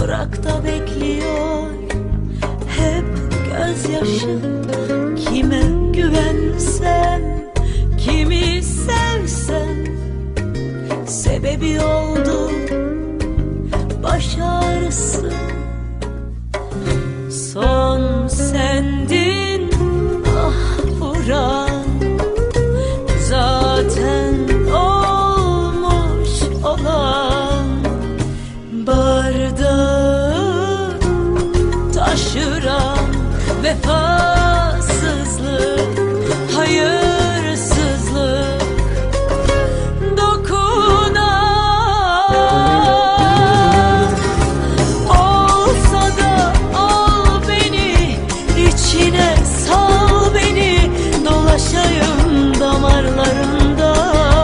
durakta bekliyor hep gözyaşı. Kime güvensem, kimi sevsem, sebebi oldu baş ağrısı. Son sendin ah vuran, zaten olmuş olan. Bardağı taşıran vefasızlık, hayırsızlık. Dokunan olsa da al beni, içine sal beni, dolaşayım damarlarında.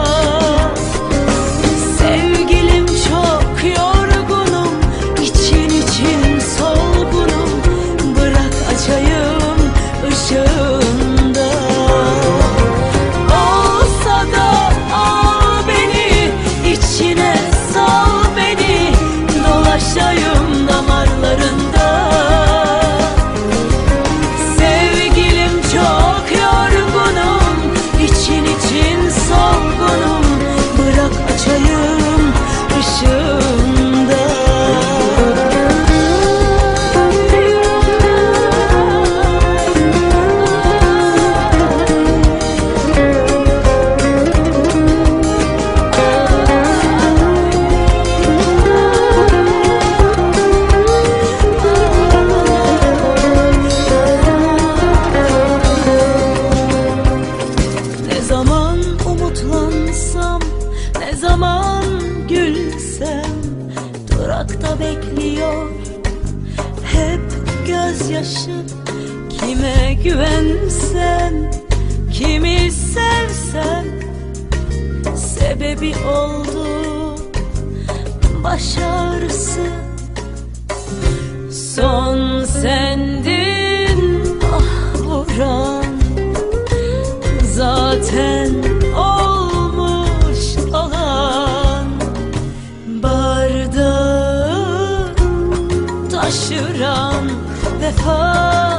Sevgilim çok yorgunum, için için solgunum, bırak açayım ışığında. Olsa da al beni, içine sal beni, dolaşayım damarlarında. Sevgilim çok yorgunum, için için solgunum, bırak açayım ışığında. Ne zaman umutlansam, ne zaman gülsem, durakta bekliyor hep gözyaşı. Kime güvensem, kimi sevsem, sebebi oldu baş ağrısı. Son sendin ah vuran, zaten olmuş olan. Bardağı taşıran vefa